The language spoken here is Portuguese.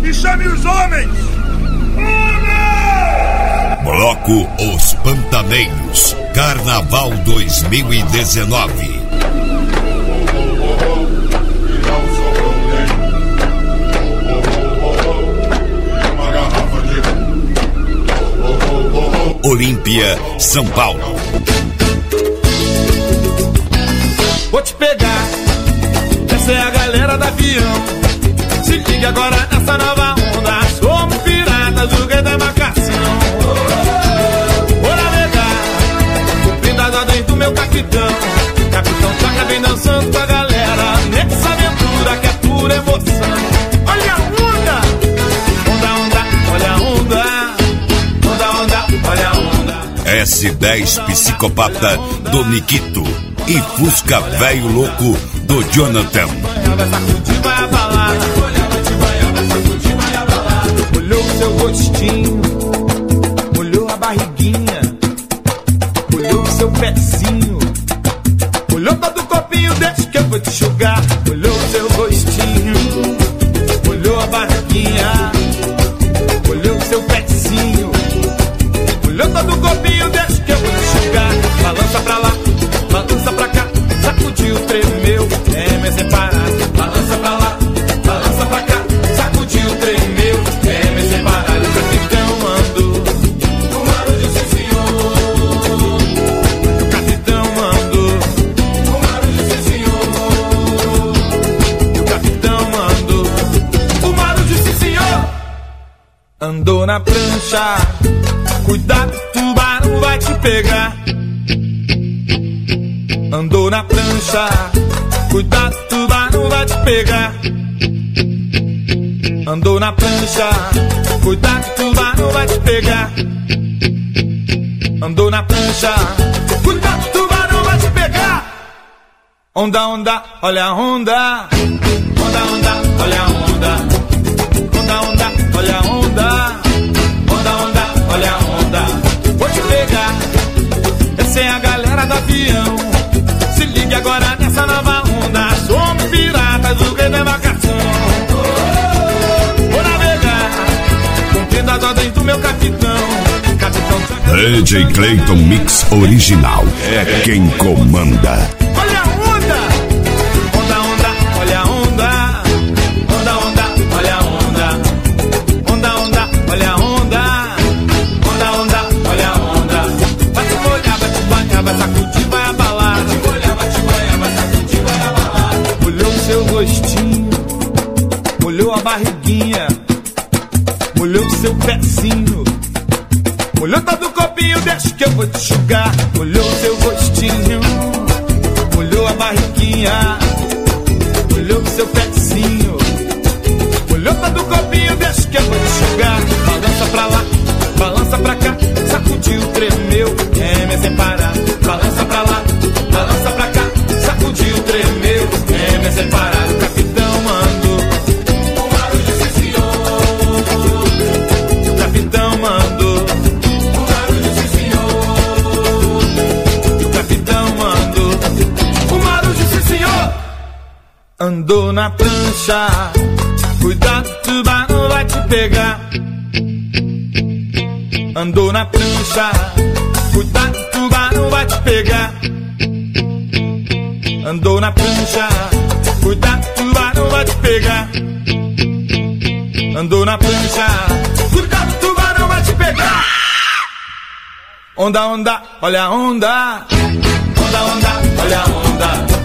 e chame os homens! Bloco Os Pantaneiros, Carnaval 2019. Olímpia, São Paulo. Vou te pegar, essa é a galera da avião. Se liga agora nessa nova onda. Somos piratas do rei da embarcação. Vou navegar, cumprindo as ordens do meu capitão. Capitão Chacra vem dançando com a galera nessa aventura que é pura emoção. Olha a onda, onda, onda, olha a onda, onda, onda, olha a onda. S10 Psicopata do Nikito e Fusca Velho Louco do Jonathan. Vai sacudir, vai abalar. Olhou o seu rostinho, olhou a barriguinha, olhou o seu pezinho, olhou todo o corpinho, deixa que eu vou te enxugar. Olhou o seu rostinho, olhou a barriguinha, olhou o seu pezinho, olhou todo o corpinho, deixa que eu vou te enxugar. Balança pra lá, balança pra cá, sacudiu, tremeu, é sem parar. Balança pra lá, balança pra cá, sacudiu, tremeu, é sem parar. O capitão mandou, o mar de sim senhor. O capitão mandou, o mar de sim senhor. O capitão mandou, o mar de sim senhor. Andou na prancha, cuidado, tubarão vai te pegar. Andou na prancha, cuidado, tubarão vai te pegar. Andou na prancha, cuidado, tubarão vai te pegar. Andou na prancha, cuidado, tubarão vai te pegar. Onda, onda, olha a onda. Onda, onda, olha a onda. Onda, onda, olha a onda. Onda, onda, olha a onda. Vou te pegar, essa é a galera do avião. Se ligue agora nessa nova onda. Somos piratas do rei da embarcação. Vou navegar, cumprindo as ordens do meu capitão. Capitão Chacra. DJ Clayton Mix Original é quem comanda. Olha a onda, onda, onda, olha a onda. Onda, onda, olha a onda. Onda, onda, olha a onda. Onda, onda, olha a onda. Vai te molhar, vai te banhar, vai sacudir, vai abalar. Vai te molhar, vai te banhar, vai sacudir, vai abalar. Olhou o seu rostinho, olhou a barriguinha, olhou o seu pezinho, olhou todo o corpinho, deixa que eu vou te enxugar. Olhou o seu rostinho, olhou a barriguinha, olhou o seu pezinho, olhou todo o corpinho, deixa que eu vou te enxugar. Balança pra lá, balança pra cá, sacudiu, tremeu, é sem parar. Balança pra lá, balança pra cá, sacudiu, tremeu, é sem parar. O capitão mandou, o mar de sim senhor. O capitão mandou, o mar de sim senhor. O capitão mandou, o mar de sim senhor. Andou na prancha, cuidado, tubarão vai te pegar. Andou na prancha, cuidado, tubarão vai te pegar. Andou na prancha, cuidado, tubarão vai te pegar. Andou na prancha, cuidado, tubarão vai te pegar. Onda, onda, olha a onda. Onda, onda, olha a onda.